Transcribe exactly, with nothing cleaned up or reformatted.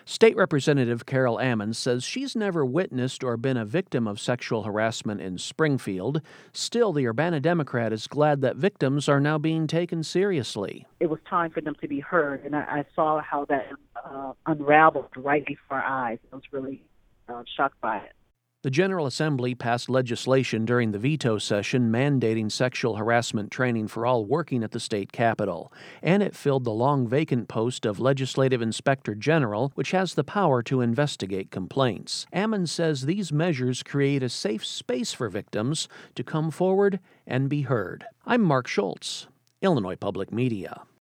State Representative Carol Ammons says she's never witnessed or been a victim of sexual harassment in Springfield. Still, the Urbana Democrat is glad that victims are now being taken seriously. It was time for them to be heard, and I, I saw how that uh, unraveled right before our eyes. I was really uh, shocked by it. The General Assembly passed legislation during the veto session mandating sexual harassment training for all working at the state capitol, and it filled the long vacant post of Legislative Inspector General, which has the power to investigate complaints. Ammons says these measures create a safe space for victims to come forward and be heard. I'm Mark Schultz, Illinois Public Media.